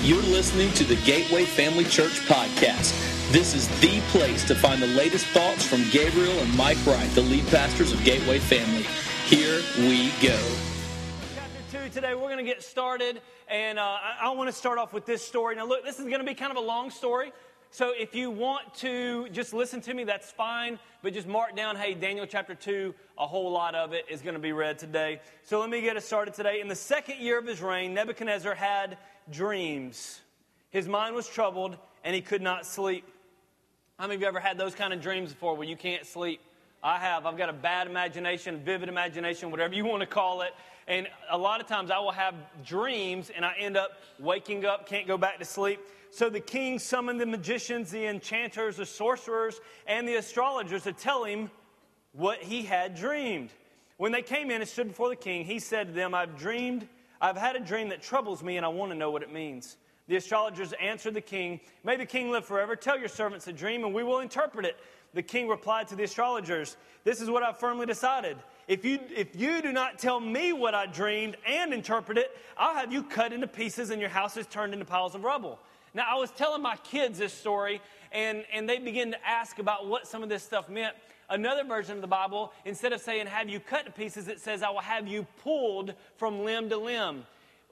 You're listening to the Gateway Family Church podcast. This is the place to find the latest thoughts from Gabriel and Mike Wright, the lead pastors of Gateway Family. Here we go. Chapter 2 today, we're going to get started, and I want to start off with this story. Now look, this is going to be kind of a long story, so if you want to just listen to me, that's fine, but just mark down, hey, Daniel chapter 2, a whole lot of it is going to be read today. So let me get us started today. In the second year of his reign, Nebuchadnezzar had dreams. His mind was troubled, and he could not sleep. How many of you ever had those kind of dreams before where you can't sleep? I have. I've got a bad imagination, vivid imagination, whatever you want to call it. And a lot of times I will have dreams, and I end up waking up, can't go back to sleep. So the king summoned the magicians, the enchanters, the sorcerers, and the astrologers to tell him what he had dreamed. When they came in and stood before the king, he said to them, I've had a dream that troubles me, and I want to know what it means. The astrologers answered the king, may the king live forever. Tell your servants a dream, and we will interpret it. The king replied to the astrologers, this is what I've firmly decided. If you do not tell me what I dreamed and interpret it, I'll have you cut into pieces and your houses turned into piles of rubble. Now, I was telling my kids this story, and they began to ask about what some of this stuff meant. Another version of the Bible, instead of saying, have you cut to pieces, it says, I will have you pulled from limb to limb.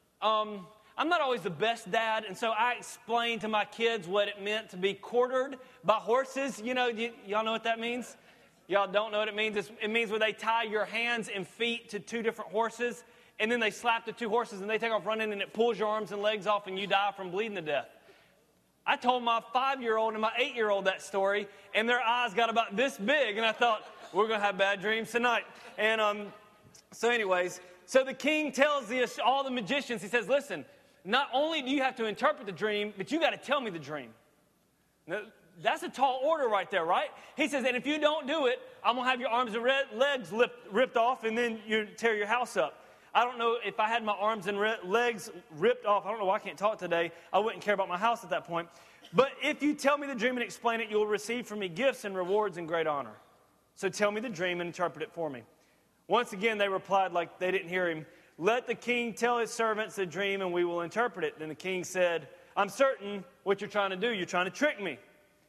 I'm not always the best dad, and so I explained to my kids what it meant to be quartered by horses. You know, y'all know what that means? Y'all don't know what it means? It means where they tie your hands and feet to two different horses, and then they slap the two horses, and they take off running, and it pulls your arms and legs off, and you die from bleeding to death. I told my 5-year-old and my 8-year-old that story, and their eyes got about this big, and I thought, we're going to have bad dreams tonight. And so the king tells all the magicians, he says, listen, not only do you have to interpret the dream, but you got to tell me the dream. Now, that's a tall order right there, right? He says, and if you don't do it, I'm going to have your arms and legs ripped off, and then you tear your house up. I don't know if I had my arms and legs ripped off. I don't know why I can't talk today. I wouldn't care about my house at that point. But if you tell me the dream and explain it, you'll receive from me gifts and rewards and great honor. So tell me the dream and interpret it for me. Once again, they replied like they didn't hear him. Let the king tell his servants the dream and we will interpret it. Then the king said, I'm certain what you're trying to do. You're trying to trick me.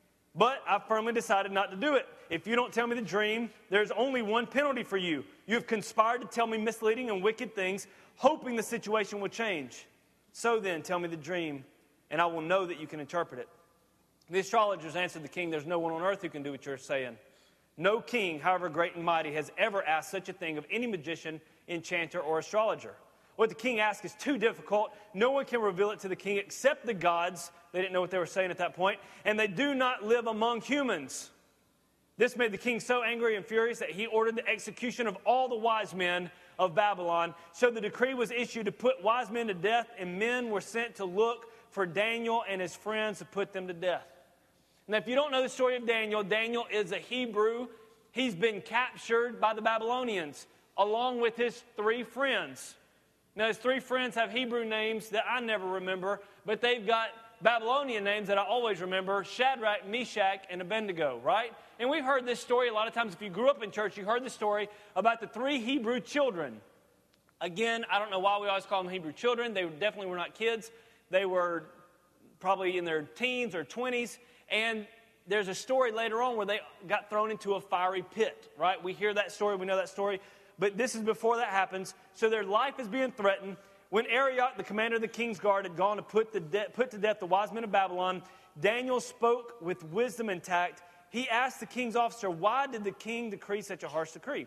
But I firmly decided not to do it. If you don't tell me the dream, there's only one penalty for you. You have conspired to tell me misleading and wicked things, hoping the situation will change. So then, tell me the dream, and I will know that you can interpret it. The astrologers answered the king, there's no one on earth who can do what you're saying. No king, however great and mighty, has ever asked such a thing of any magician, enchanter, or astrologer. What the king asked is too difficult. No one can reveal it to the king except the gods. They didn't know what they were saying at that point. And they do not live among humans. This made the king so angry and furious that he ordered the execution of all the wise men of Babylon. So the decree was issued to put wise men to death, and men were sent to look for Daniel and his friends to put them to death. Now, if you don't know the story of Daniel, Daniel is a Hebrew. He's been captured by the Babylonians, along with his 3 friends. Now, his 3 friends have Hebrew names that I never remember, but they've got Babylonian names that I always remember, Shadrach, Meshach, and Abednego, right? And we've heard this story a lot of times. If you grew up in church, you heard the story about the 3 Hebrew children. Again, I don't know why we always call them Hebrew children. They definitely were not kids. They were probably in their teens or 20s. And there's a story later on where they got thrown into a fiery pit, right? We hear that story. We know that story. But this is before that happens. So their life is being threatened. When Arioch, the commander of the king's guard, had gone to put to death the wise men of Babylon, Daniel spoke with wisdom and tact. He asked the king's officer, why did the king decree such a harsh decree?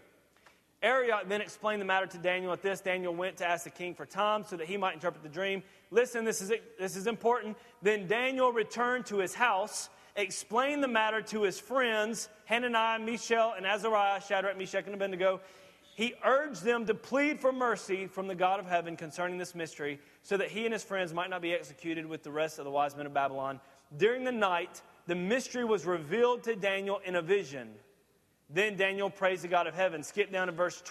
Arioch then explained the matter to Daniel. At this, Daniel went to ask the king for time so that he might interpret the dream. Listen, this is important. Then Daniel returned to his house, explained the matter to his friends, Hananiah, Mishael, and Azariah, Shadrach, Meshach, and Abednego. He urged them to plead for mercy from the God of heaven concerning this mystery, so that he and his friends might not be executed with the rest of the wise men of Babylon. During the night, the mystery was revealed to Daniel in a vision. Then Daniel praised the God of heaven. Skip down to verse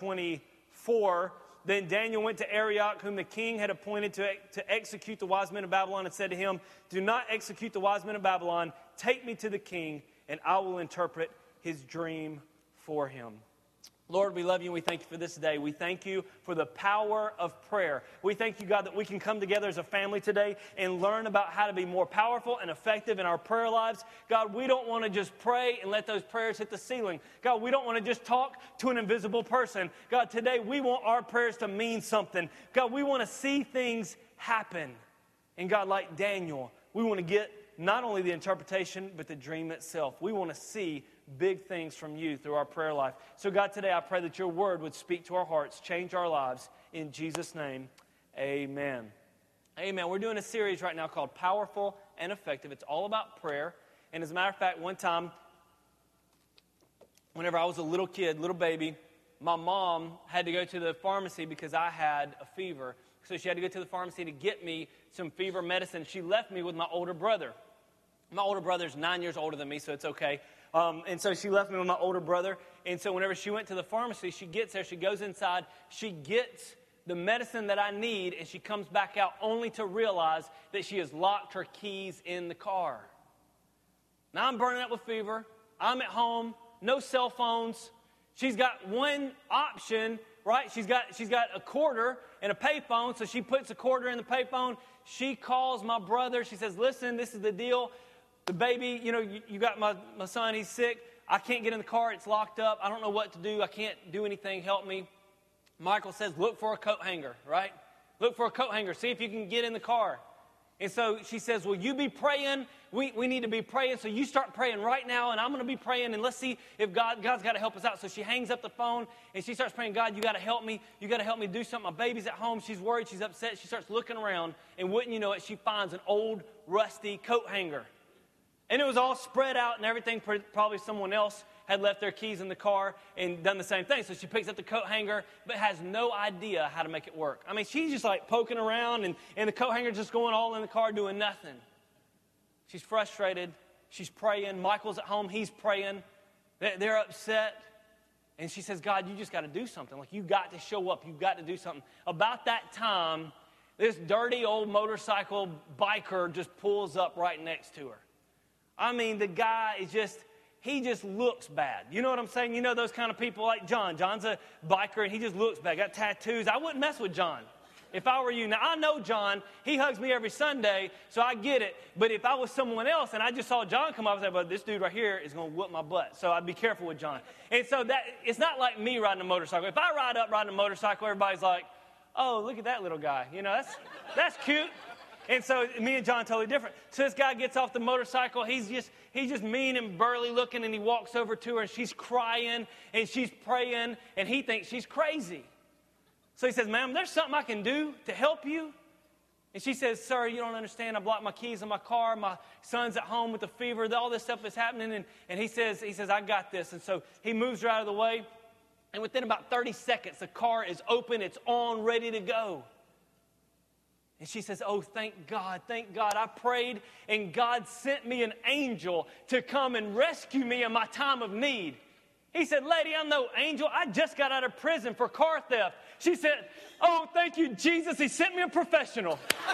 24. Then Daniel went to Arioch, whom the king had appointed to execute the wise men of Babylon, and said to him, do not execute the wise men of Babylon. Take me to the king, and I will interpret his dream for him. Lord, we love you and we thank you for this day. We thank you for the power of prayer. We thank you, God, that we can come together as a family today and learn about how to be more powerful and effective in our prayer lives. God, we don't want to just pray and let those prayers hit the ceiling. God, we don't want to just talk to an invisible person. God, today we want our prayers to mean something. God, we want to see things happen. And God, like Daniel, we want to get not only the interpretation, but the dream itself. We want to see big things from you through our prayer life. So God, today I pray that your word would speak to our hearts, change our lives. In Jesus' name, amen. Amen. We're doing a series right now called Powerful and Effective. It's all about prayer. And as a matter of fact, one time, whenever I was a little kid, little baby, my mom had to go to the pharmacy because I had a fever. So she had to go to the pharmacy to get me some fever medicine. She left me with my older brother. My older brother's 9 years older than me, so it's okay. And so she left me with my older brother. And so whenever she went to the pharmacy, she gets there, she goes inside, she gets the medicine that I need, and she comes back out only to realize that she has locked her keys in the car. Now I'm burning up with fever. I'm at home, no cell phones. She's got one option, right? She's got a quarter and a payphone, so she puts a quarter in the payphone. She calls my brother. She says, listen, this is the deal. The baby, you got my son, he's sick. I can't get in the car. It's locked up. I don't know what to do. I can't do anything. Help me. Michael says, look for a coat hanger, right? Look for a coat hanger. See if you can get in the car. And so she says, will you be praying? We need to be praying. So you start praying right now, and I'm going to be praying, and let's see if God's got to help us out. So she hangs up the phone, and she starts praying, God, you got to help me. You got to help me do something. My baby's at home. She's worried. She's upset. She starts looking around, and wouldn't you know it, she finds an old, rusty coat hanger. And it was all spread out and everything. Probably someone else had left their keys in the car and done the same thing. So she picks up the coat hanger, but has no idea how to make it work. I mean, she's just like poking around, and the coat hanger just going all in the car doing nothing. She's frustrated. She's praying. Michael's at home. He's praying. They're upset. And she says, God, you just got to do something. Like, you got to show up. You've got to do something. About that time, this dirty old motorcycle biker just pulls up right next to her. I mean, the guy is he just looks bad. You know what I'm saying? You know those kind of people like John. John's a biker, and he just looks bad. Got tattoos. I wouldn't mess with John if I were you. Now, I know John. He hugs me every Sunday, so I get it. But if I was someone else and I just saw John come up, I'd say, well, this dude right here is going to whoop my butt. So I'd be careful with John. And so it's not like me riding a motorcycle. If I ride up riding a motorcycle, everybody's like, oh, look at that little guy. You know, that's cute. And so me and John totally different. So this guy gets off the motorcycle. He's just mean and burly looking, and he walks over to her, and she's crying, and she's praying, and he thinks she's crazy. So he says, ma'am, there's something I can do to help you? And she says, sir, you don't understand. I blocked my keys in my car. My son's at home with a fever. All this stuff is happening. And he says, I got this. And so he moves her out of the way. And within about 30 seconds, the car is open. It's on, ready to go. And she says, oh, thank God. I prayed, and God sent me an angel to come and rescue me in my time of need. He said, lady, I'm no angel. I just got out of prison for car theft. She said, oh, thank you, Jesus. He sent me a professional.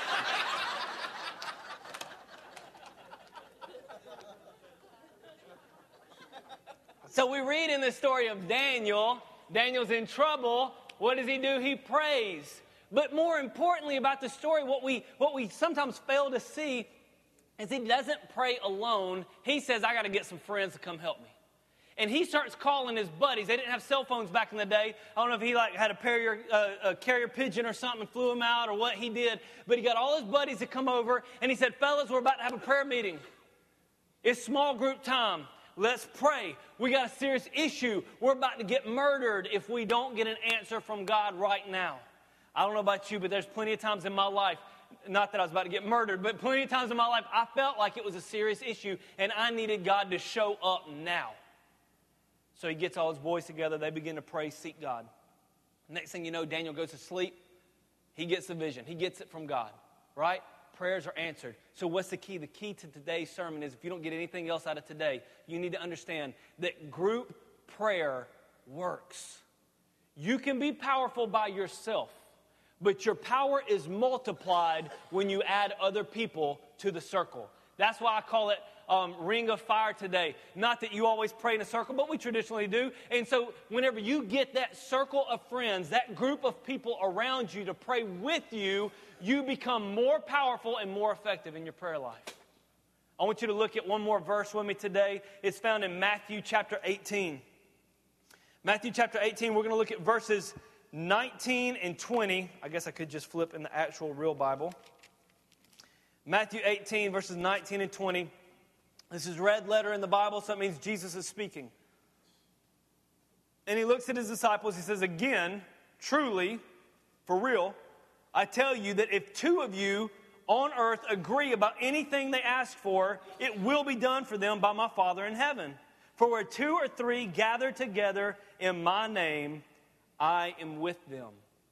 So we read in the story of Daniel. Daniel's in trouble. What does he do? He prays. But more importantly about the story, what we sometimes fail to see is he doesn't pray alone. He says, I got to get some friends to come help me. And he starts calling his buddies. They didn't have cell phones back in the day. I don't know if he had a carrier pigeon or something and flew him out or what he did. But he got all his buddies to come over, and he said, fellas, we're about to have a prayer meeting. It's small group time. Let's pray. We got a serious issue. We're about to get murdered if we don't get an answer from God right now. I don't know about you, but there's plenty of times in my life, not that I was about to get murdered, but plenty of times in my life, I felt like it was a serious issue, and I needed God to show up now. So he gets all his boys together. They begin to pray, seek God. Next thing you know, Daniel goes to sleep. He gets the vision. He gets it from God, right? Prayers are answered. So what's the key? The key to today's sermon is, if you don't get anything else out of today, you need to understand that group prayer works. You can be powerful by yourself, but your power is multiplied when you add other people to the circle. That's why I call it Ring of Fire today. Not that you always pray in a circle, but we traditionally do. And so whenever you get that circle of friends, that group of people around you to pray with you, you become more powerful and more effective in your prayer life. I want you to look at one more verse with me today. It's found in Matthew chapter 18. Matthew chapter 18, we're going to look at verses 19 and 20. I guess I could just flip in the actual real Bible. Matthew 18, verses 19 and 20. This is red letter in the Bible, so that means Jesus is speaking. And he looks at his disciples. He says, again, truly, for real, I tell you that if two of you on earth agree about anything they ask for, it will be done for them by my Father in heaven. For where two or three gather together in my name, I am with them.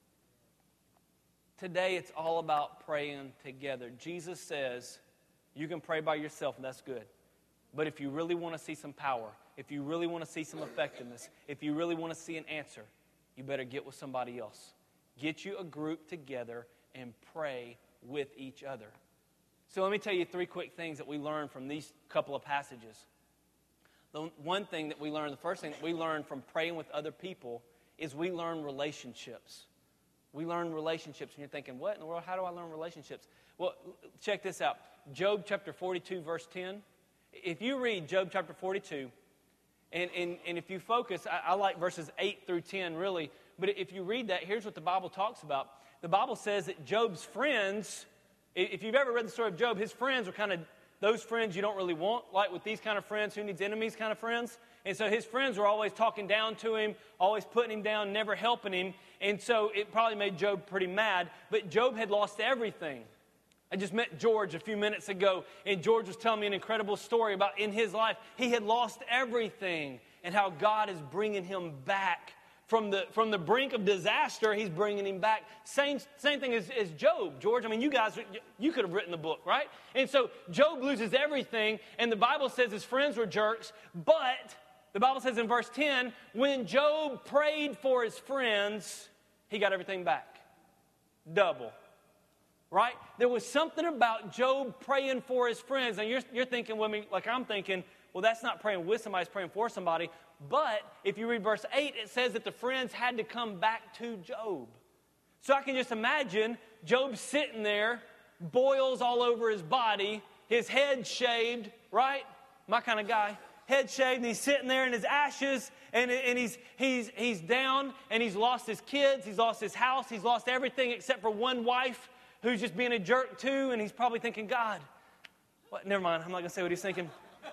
Today, it's all about praying together. Jesus says, you can pray by yourself, and that's good. But if you really want to see some power, if you really want to see some effectiveness, if you really want to see an answer, you better get with somebody else. Get you a group together and pray with each other. So let me tell you three quick things that we learned from these couple of passages. The one thing that we learned, the first thing that we learned from praying with other people is we learn relationships. We learn relationships, and you're thinking, what in the world? How do I learn relationships? Well, check this out. Job chapter 42, verse 10. If you read Job chapter 42, and if you focus, I like verses 8 through 10, really. But if you read that, here's what the Bible talks about. The Bible says that Job's friends, if you've ever read the story of Job, his friends were kind of those friends you don't really want, like with these kind of friends, who needs enemies kind of friends. And so his friends were always talking down to him, always putting him down, never helping him. And so it probably made Job pretty mad. But Job had lost everything. I just met George a few minutes ago, and George was telling me an incredible story about in his life, he had lost everything and how God is bringing him back. From the brink of disaster, he's bringing him back. Same thing as Job, George. I mean, you could have written the book, right? And so Job loses everything, and the Bible says his friends were jerks, but the Bible says in verse 10, when Job prayed for his friends, he got everything back. Double. Right? There was something about Job praying for his friends. And you're thinking with me, like I'm thinking, well, that's not praying with somebody, it's praying for somebody. But if you read verse 8, it says that the friends had to come back to Job. So I can just imagine Job sitting there, boils all over his body, his head shaved, right? My kind of guy. Head shaved, and he's sitting there in his ashes, and he's down, and he's lost his kids, he's lost his house, he's lost everything except for one wife who's just being a jerk too, and he's probably thinking, God, what? Never mind, I'm not going to say what he's thinking.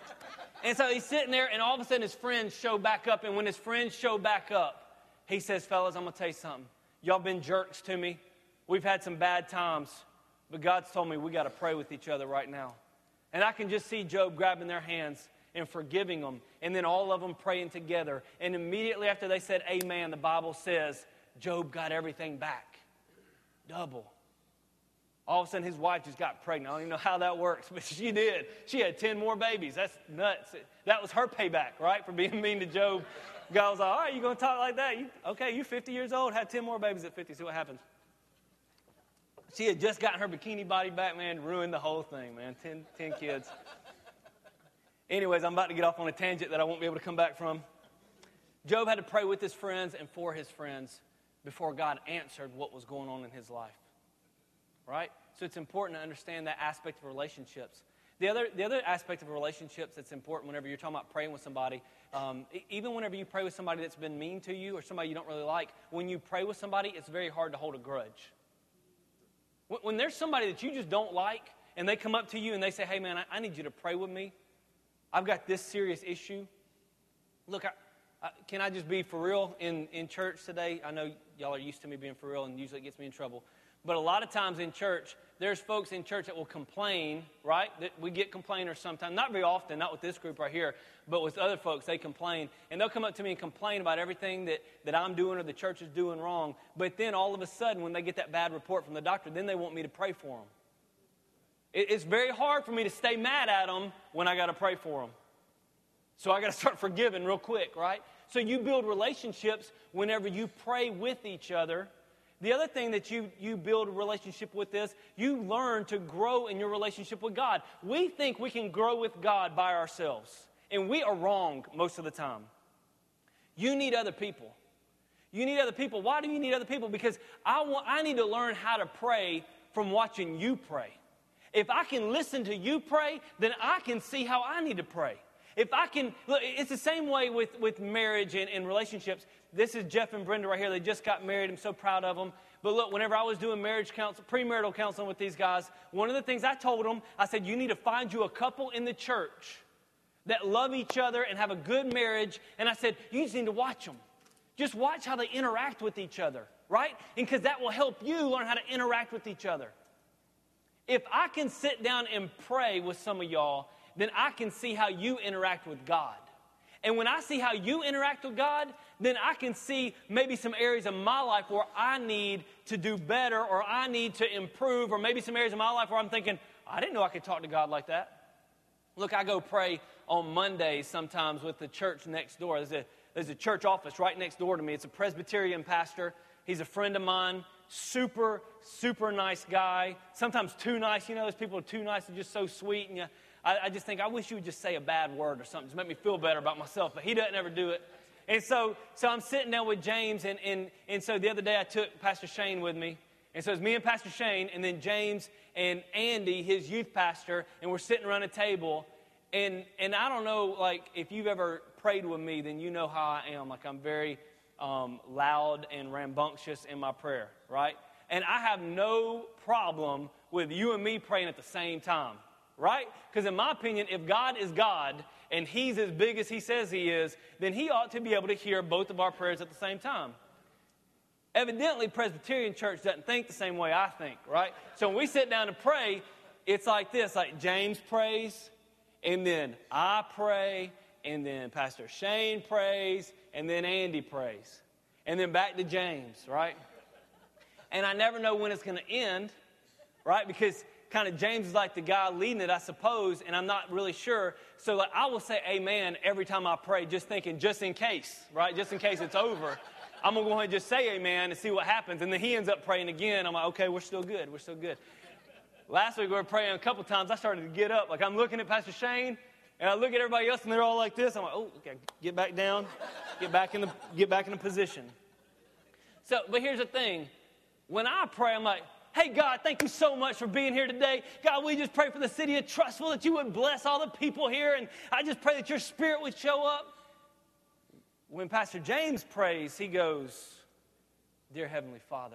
And so he's sitting there, and all of a sudden his friends show back up, and when his friends show back up, he says, fellas, I'm going to tell you something. Y'all been jerks to me. We've had some bad times, but God's told me we got to pray with each other right now. And I can just see Job grabbing their hands and forgiving them, and then all of them praying together. And immediately after they said amen, the Bible says Job got everything back. Double. All of a sudden, his wife just got pregnant. I don't even know how that works, but she did. She had 10 more babies. That's nuts. That was her payback, right, for being mean to Job. God was like, all right, you going to talk like that? You're 50 years old, had 10 more babies at 50. See what happens. She had just gotten her bikini body back, man, ruined the whole thing, man. 10 kids. Anyways, I'm about to get off on a tangent that I won't be able to come back from. Job had to pray with his friends and for his friends before God answered what was going on in his life. Right? So it's important to understand that aspect of relationships. The other aspect of relationships that's important whenever you're talking about praying with somebody, even whenever you pray with somebody that's been mean to you or somebody you don't really like, when you pray with somebody, it's very hard to hold a grudge. When there's somebody that you just don't like and they come up to you and they say, hey man, I need you to pray with me. I've got this serious issue. Look, can I just be for real in church today? I know y'all are used to me being for real, and usually it gets me in trouble. But a lot of times in church, there's folks in church that will complain, right? That we get complainers sometimes. Not very often, not with this group right here, but with other folks, they complain. And they'll come up to me and complain about everything that I'm doing or the church is doing wrong. But then all of a sudden, when they get that bad report from the doctor, then they want me to pray for them. It's very hard for me to stay mad at them when I got to pray for them. So I got to start forgiving real quick, right? So you build relationships whenever you pray with each other. The other thing that you build a relationship with is you learn to grow in your relationship with God. We think we can grow with God by ourselves, and we are wrong most of the time. You need other people. You need other people. Why do you need other people? Because I need to learn how to pray from watching you pray. If I can listen to you pray, then I can see how I need to pray. If I can, look, it's the same way with marriage and relationships. This is Jeff and Brenda right here. They just got married. I'm so proud of them. But look, whenever I was doing marriage counsel, premarital counseling with these guys, one of the things I told them, I said, you need to find you a couple in the church that love each other and have a good marriage. And I said, you just need to watch them. Just watch how they interact with each other, right? And because that will help you learn how to interact with each other. If I can sit down and pray with some of y'all, then I can see how you interact with God. And when I see how you interact with God, then I can see maybe some areas of my life where I need to do better or I need to improve, or maybe some areas of my life where I'm thinking, I didn't know I could talk to God like that. Look, I go pray on Mondays sometimes with the church next door. There's a church office right next door to me. It's a Presbyterian pastor. He's a friend of mine. Super, super nice guy. Sometimes too nice. You know, those people are too nice and just so sweet. And I just think, I wish you would just say a bad word or something to make me feel better about myself. But he doesn't ever do it. And so I'm sitting down with James. And so the other day I took Pastor Shane with me. And so it's me and Pastor Shane, and then James and Andy, his youth pastor. And we're sitting around a table. And I don't know, like, if you've ever prayed with me, then you know how I am. Like, I'm very loud and rambunctious in my prayer, right? And I have no problem with you and me praying at the same time, right? Because in my opinion, if God is God and he's as big as he says he is, then he ought to be able to hear both of our prayers at the same time. Evidently, Presbyterian church doesn't think the same way I think, right? So when we sit down to pray, it's like this, like James prays, and then I pray, and then Pastor Shane prays, and then Andy prays. And then back to James, right? And I never know when it's going to end, right? Because kind of James is like the guy leading it, I suppose, and I'm not really sure. So like I will say amen every time I pray, just thinking, just in case, right? Just in case it's over. I'm going to go ahead and just say amen and see what happens. And then he ends up praying again. I'm like, okay, we're still good. We're still good. Last week we were praying a couple times. I started to get up. Like I'm looking at Pastor Shane, and I look at everybody else, and they're all like this. I'm like, oh, okay, get back down, get back in the position. So, but here's the thing. When I pray, I'm like, hey, God, thank you so much for being here today. God, we just pray for the city of Trussville that you would bless all the people here, and I just pray that your spirit would show up. When Pastor James prays, he goes, Dear Heavenly Father,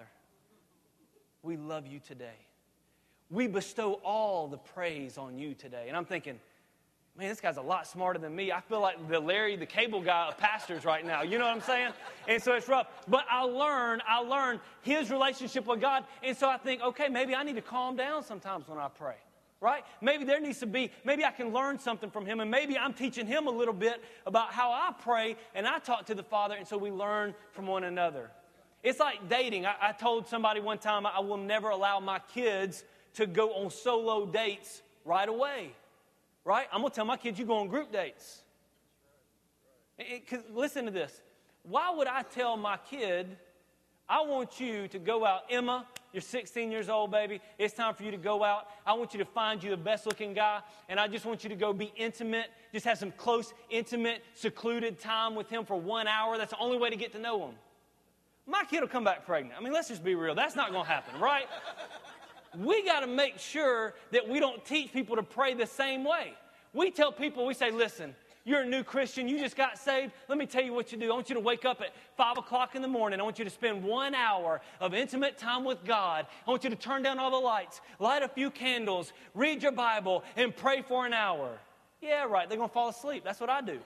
we love you today. We bestow all the praise on you today. And I'm thinking, man, this guy's a lot smarter than me. I feel like the Larry, the cable guy of pastors right now. You know what I'm saying? And so it's rough. But I learn his relationship with God. And so I think, okay, maybe I need to calm down sometimes when I pray. Right? Maybe there needs to be, maybe I can learn something from him, and maybe I'm teaching him a little bit about how I pray and I talk to the Father, and so we learn from one another. It's like dating. I told somebody one time I will never allow my kids to go on solo dates right away. Right? I'm going to tell my kids you go on group dates. Because listen to this. Why would I tell my kid, I want you to go out, Emma, you're 16 years old, baby. It's time for you to go out. I want you to find you the best-looking guy, and I just want you to go be intimate. Just have some close, intimate, secluded time with him for 1 hour. That's the only way to get to know him. My kid will come back pregnant. I mean, let's just be real. That's not going to happen, right? We got to make sure that we don't teach people to pray the same way. We tell people, we say, listen, you're a new Christian. You just got saved. Let me tell you what you do. I want you to wake up at 5 o'clock in the morning. I want you to spend 1 hour of intimate time with God. I want you to turn down all the lights, light a few candles, read your Bible, and pray for an hour. Yeah, right. They're going to fall asleep. That's what I do.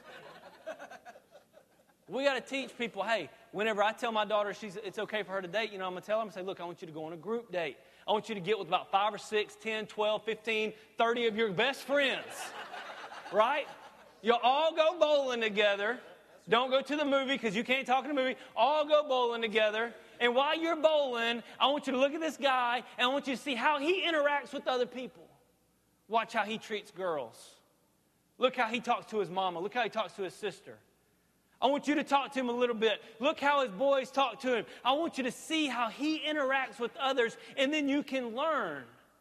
We got to teach people, hey, whenever I tell my daughter it's okay for her to date, I'm going to tell them, say, look, I want you to go on a group date. I want you to get with about 5 or 6, 10, 12, 15, 30 of your best friends. Right? You'll all go bowling together. Don't go to the movie because you can't talk in the movie. All go bowling together. And while you're bowling, I want you to look at this guy, and I want you to see how he interacts with other people. Watch how he treats girls. Look how he talks to his mama. Look how he talks to his sister. I want you to talk to him a little bit. Look how his boys talk to him. I want you to see how he interacts with others, and then you can learn.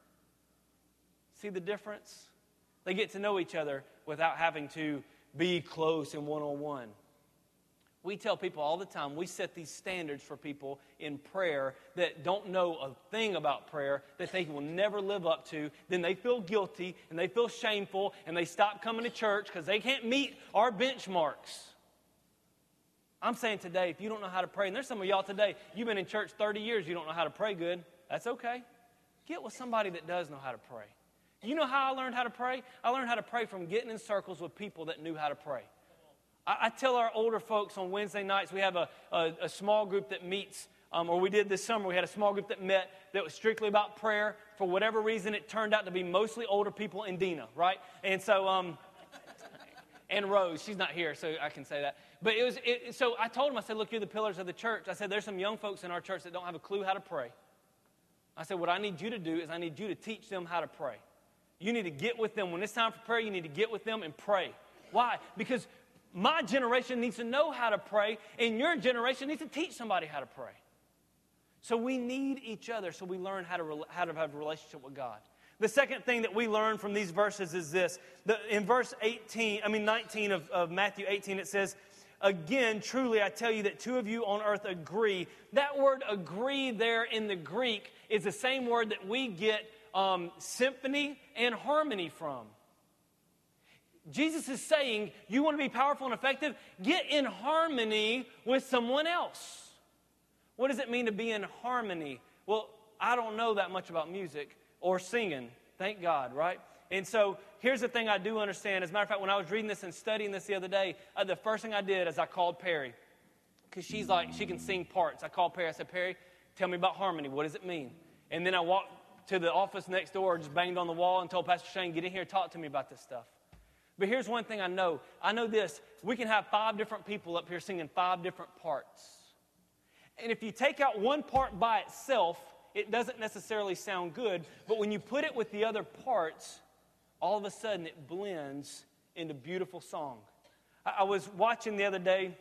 See the difference? They get to know each other without having to be close and one-on-one. We tell people all the time, we set these standards for people in prayer that don't know a thing about prayer, that they will never live up to. Then they feel guilty, and they feel shameful, and they stop coming to church because they can't meet our benchmarks. I'm saying today, if you don't know how to pray, and there's some of y'all today, you've been in church 30 years, you don't know how to pray good. That's okay. Get with somebody that does know how to pray. You know how I learned how to pray? I learned how to pray from getting in circles with people that knew how to pray. I tell our older folks on Wednesday nights, we have a small group that meets, or we did this summer, we had a small group that met that was strictly about prayer. For whatever reason, it turned out to be mostly older people and Dina, right? And so, and Rose, she's not here, so I can say that. But so I told them, I said, look, you're the pillars of the church. I said, there's some young folks in our church that don't have a clue how to pray. I said, what I need you to do is I need you to teach them how to pray. You need to get with them. When it's time for prayer, you need to get with them and pray. Why? Because my generation needs to know how to pray, and your generation needs to teach somebody how to pray. So we need each other so we learn how to have a relationship with God. The second thing that we learn from these verses is this. In verse 19 of Matthew 18, it says, again, truly I tell you that two of you on earth agree. That word agree there in the Greek is the same word that we get symphony and harmony from. Jesus is saying, you want to be powerful and effective? Get in harmony with someone else. What does it mean to be in harmony? Well, I don't know that much about music or singing, thank God, right? And so here's the thing I do understand. As a matter of fact, when I was reading this and studying this the other day, the first thing I did is I called Perry. Because she's like, she can sing parts. I called Perry. I said, Perry, tell me about harmony. What does it mean? And then I walked to the office next door, just banged on the wall and told Pastor Shane, get in here and talk to me about this stuff. But here's one thing I know. I know this. We can have 5 different people up here singing 5 different parts. And if you take out one part by itself, it doesn't necessarily sound good. But when you put it with the other parts, all of a sudden it blends into beautiful song. I was watching the other day,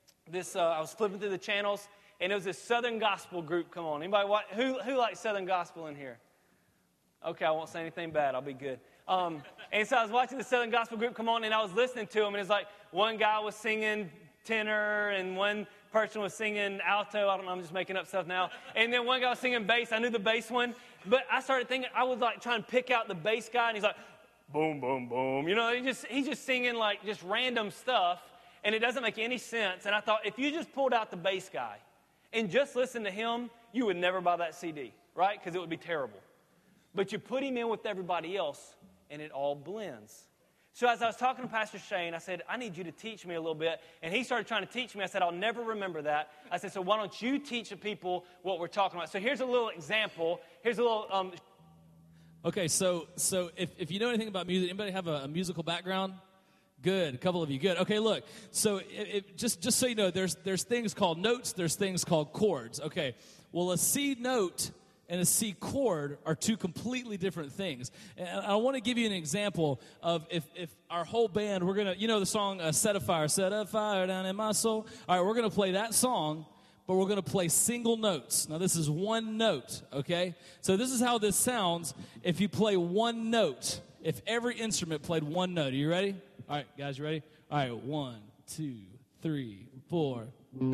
I was flipping through the channels, and it was this Southern Gospel group come on. Anybody watch? Who likes Southern Gospel in here? Okay, I won't say anything bad. I'll be good. And so I was watching the Southern Gospel group come on, and I was listening to them, and it's like one guy was singing tenor, and one person was singing alto. I don't know, I'm just making up stuff now. And then one guy was singing bass. I knew the bass one. But I started thinking, I was like trying to pick out the bass guy, and he's like, boom, boom, boom. You know, he's just singing like just random stuff, and it doesn't make any sense. And I thought, if you just pulled out the bass guy and just listened to him, you would never buy that CD, right? Because it would be terrible. But you put him in with everybody else, and it all blends. So as I was talking to Pastor Shane, I said, I need you to teach me a little bit. And he started trying to teach me. I said, I'll never remember that. I said, so why don't you teach the people what we're talking about? So here's a little example. Here's a little... Okay, so if you know anything about music, anybody have a musical background? Good, a couple of you. Good. Okay, look. So just so you know, there's things called notes. There's things called chords. Okay, well, a C note and a C chord are 2 completely different things. And I want to give you an example of if our whole band, we're going to, you know the song, Set a Fire Down in My Soul? All right, we're going to play that song, but we're going to play single notes. Now, this is one note, okay? So this is how this sounds if you play one note, if every instrument played one note. Are you ready? All right, guys, you ready? All right, 1, 2, 3, 4.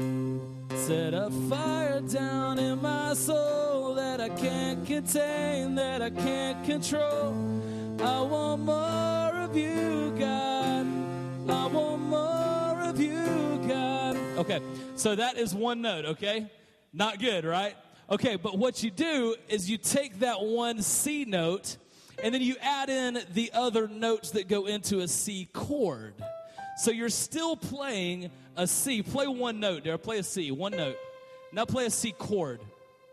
Set a fire down in my soul that I can't contain, that I can't control. I want more of you, God. I want more of you, God. Okay, so that is one note, okay? Not good, right? Okay, but what you do is you take that one C note and then you add in the other notes that go into a C chord. So you're still playing a C. Play one note, Dara. Play a C, one note. Now play a C chord.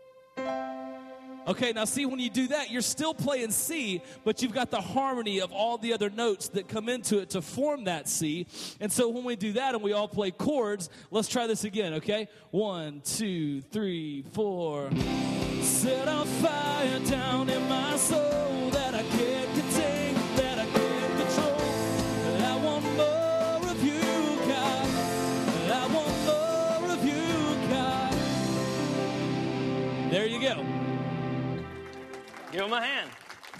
Okay, now see, when you do that, you're still playing C, but you've got the harmony of all the other notes that come into it to form that C. And so when we do that and we all play chords, let's try this again, okay? 1, 2, 3, 4. Set a fire down in my soul that I can't contain, that I can't control. I want more of you, God. Give them a hand.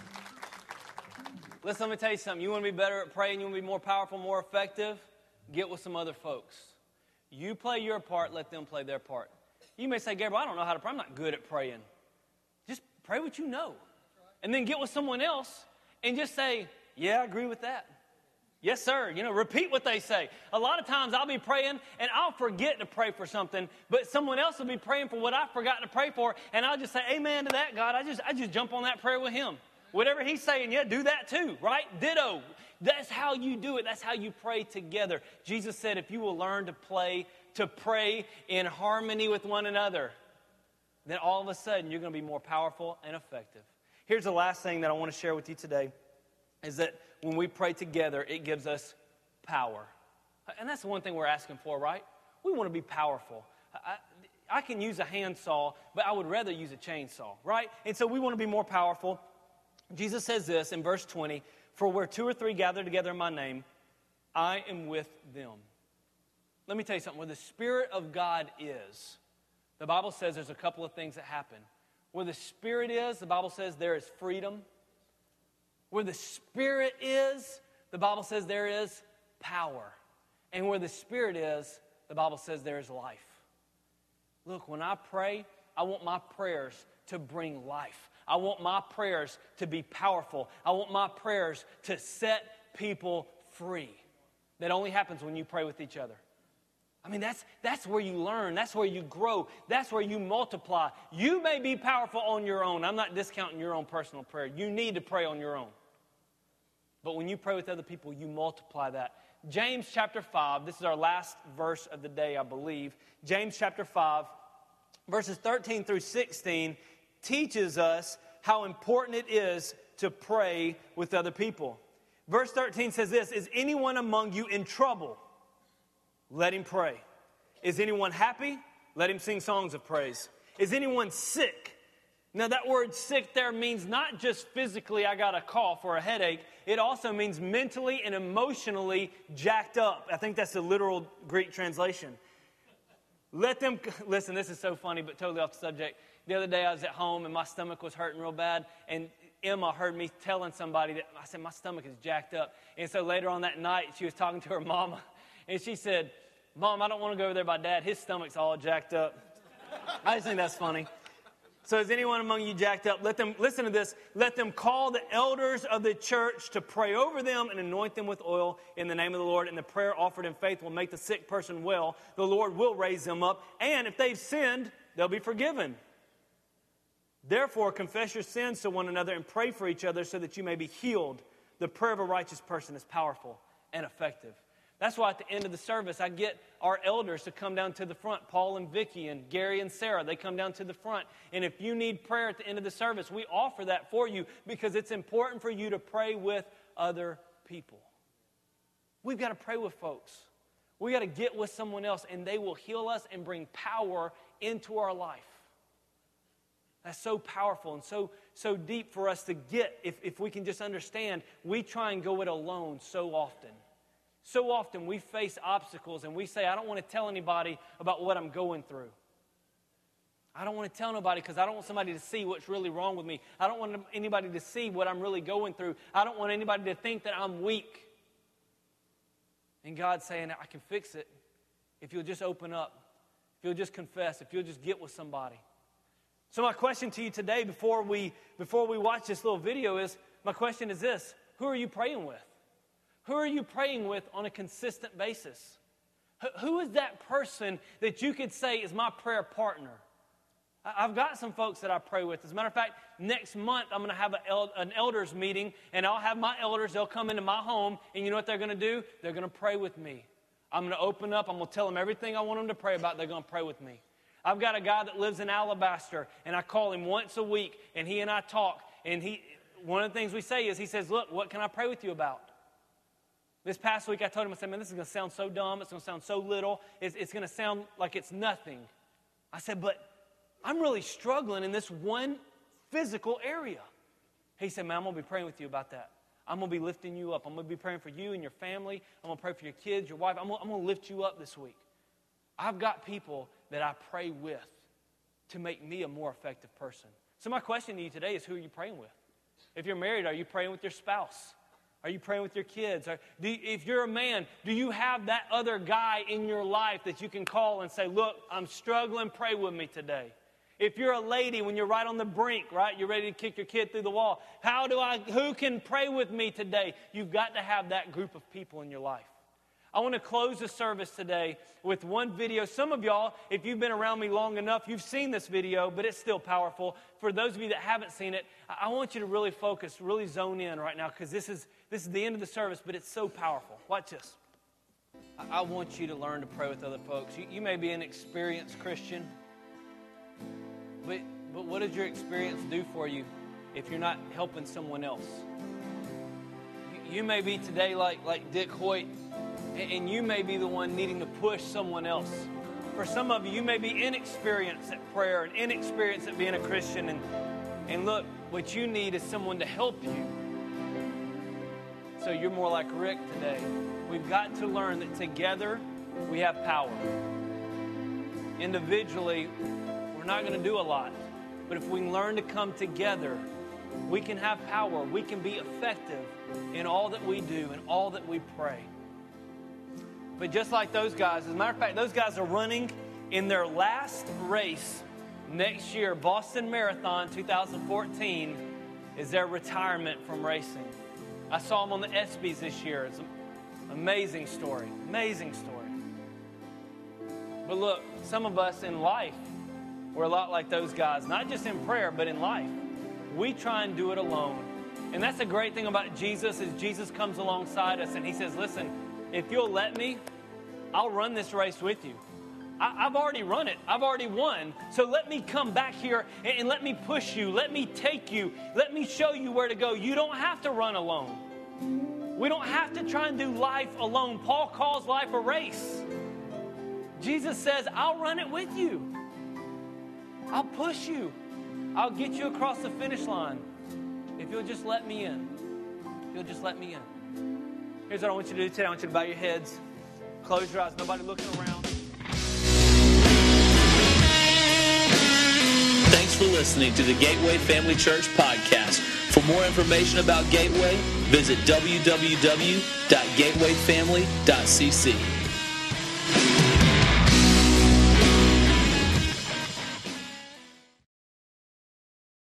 Listen, let me tell you something. You want to be better at praying, you want to be more powerful, more effective, get with some other folks. You play your part, let them play their part. You may say, Gabriel, I don't know how to pray. I'm not good at praying. Just pray what you know. And then get with someone else and just say, yeah, I agree with that. Yes, sir. Repeat what they say. A lot of times I'll be praying and I'll forget to pray for something, but someone else will be praying for what I forgot to pray for, and I'll just say, amen to that, God. I just jump on that prayer with him. Whatever he's saying, yeah, do that too, right? Ditto. That's how you do it. That's how you pray together. Jesus said, if you will learn to pray in harmony with one another, then all of a sudden you're going to be more powerful and effective. Here's the last thing that I want to share with you today, is that when we pray together, it gives us power. And that's the one thing we're asking for, right? We want to be powerful. I can use a handsaw, but I would rather use a chainsaw, right? And so we want to be more powerful. Jesus says this in verse 20, for where 2 or 3 gather together in my name, I am with them. Let me tell you something. Where the Spirit of God is, the Bible says there's a couple of things that happen. Where the Spirit is, the Bible says there is freedom. Where the Spirit is, the Bible says there is power. And where the Spirit is, the Bible says there is life. Look, when I pray, I want my prayers to bring life. I want my prayers to be powerful. I want my prayers to set people free. That only happens when you pray with each other. I mean, that's where you learn. That's where you grow. That's where you multiply. You may be powerful on your own. I'm not discounting your own personal prayer. You need to pray on your own. But when you pray with other people, you multiply that. James chapter 5, this is our last verse of the day, I believe. James chapter 5, verses 13 through 16, teaches us how important it is to pray with other people. Verse 13 says this, is anyone among you in trouble? Let him pray. Is anyone happy? Let him sing songs of praise. Is anyone sick? Now that word sick there means not just physically I got a cough or a headache. It also means mentally and emotionally jacked up. I think that's the literal Greek translation. Let them, listen, this is so funny, but totally off the subject. The other day I was at home and my stomach was hurting real bad, and Emma heard me telling somebody that, I said, my stomach is jacked up. And so later on that night, she was talking to her mama, and she said, Mom, I don't want to go over there by Dad. His stomach's all jacked up. I just think that's funny. So is anyone among you jacked up? Let them, listen to this, let them call the elders of the church to pray over them and anoint them with oil in the name of the Lord. And the prayer offered in faith will make the sick person well. The Lord will raise them up. And if they've sinned, they'll be forgiven. Therefore, confess your sins to one another and pray for each other so that you may be healed. The prayer of a righteous person is powerful and effective. That's why at the end of the service, I get our elders to come down to the front. Paul and Vicky and Gary and Sarah, they come down to the front. And if you need prayer at the end of the service, we offer that for you because it's important for you to pray with other people. We've got to pray with folks. We've got to get with someone else, and they will heal us and bring power into our life. That's so powerful and so deep for us to get if we can just understand. We try and go it alone so often. So often we face obstacles and we say, I don't want to tell anybody about what I'm going through. I don't want to tell nobody because I don't want somebody to see what's really wrong with me. I don't want anybody to see what I'm really going through. I don't want anybody to think that I'm weak. And God's saying, I can fix it if you'll just open up, if you'll just confess, if you'll just get with somebody. So my question to you today before we watch this little video is, my question is this: who are you praying with? Who are you praying with on a consistent basis? Who is that person that you could say is my prayer partner? I've got some folks that I pray with. As a matter of fact, next month I'm going to have an elders meeting, and I'll have my elders, they'll come into my home, and you know what they're going to do? They're going to pray with me. I'm going to open up, I'm going to tell them everything I want them to pray about, they're going to pray with me. I've got a guy that lives in Alabaster, and I call him once a week, and he and I talk, and one of the things we say is, he says, look, what can I pray with you about? This past week I told him, I said, man, this is going to sound so dumb, it's going to sound so little, it's going to sound like it's nothing. I said, but I'm really struggling in this one physical area. He said, man, I'm going to be praying with you about that. I'm going to be lifting you up. I'm going to be praying for you and your family. I'm going to pray for your kids, your wife. I'm going to lift you up this week. I've got people that I pray with to make me a more effective person, So my question to you today is, who are you praying with? If you're married, are you praying with your spouse? Are you praying with your kids? If you're a man, do you have that other guy in your life that you can call and say, look, I'm struggling, pray with me today? If you're a lady, when you're right on the brink, right, you're ready to kick your kid through the wall, who can pray with me today? You've got to have that group of people in your life. I want to close the service today with one video. Some of y'all, if you've been around me long enough, you've seen this video, but it's still powerful. For those of you that haven't seen it, I want you to really focus, really zone in right now, because this is the end of the service, but it's so powerful. Watch this. I want you to learn to pray with other folks. You may be an experienced Christian, but what does your experience do for you if you're not helping someone else? You may be today like Dick Hoyt, and you may be the one needing to push someone else. For some of you, you may be inexperienced at prayer and inexperienced at being a Christian. And look, what you need is someone to help you. So you're more like Rick today. We've got to learn that together we have power. Individually, we're not going to do a lot. But if we learn to come together, we can have power. We can be effective in all that we do and all that we pray. But just like those guys, as a matter of fact, those guys are running in their last race next year. Boston Marathon 2014 is their retirement from racing. I saw them on the ESPYs this year. It's an amazing story. Amazing story. But look, some of us in life, we're a lot like those guys. Not just in prayer, but in life. We try and do it alone. And that's the great thing about Jesus is Jesus comes alongside us and he says, listen, if you'll let me, I'll run this race with you. I've already run it. I've already won. So let me come back here and let me push you. Let me take you. Let me show you where to go. You don't have to run alone. We don't have to try and do life alone. Paul calls life a race. Jesus says, I'll run it with you. I'll push you. I'll get you across the finish line if you'll just let me in. If you'll just let me in. Here's what I want you to do today. I want you to bow your heads. Close your eyes. Nobody looking around. Thanks for listening to the Gateway Family Church podcast. For more information about Gateway, visit www.gatewayfamily.cc.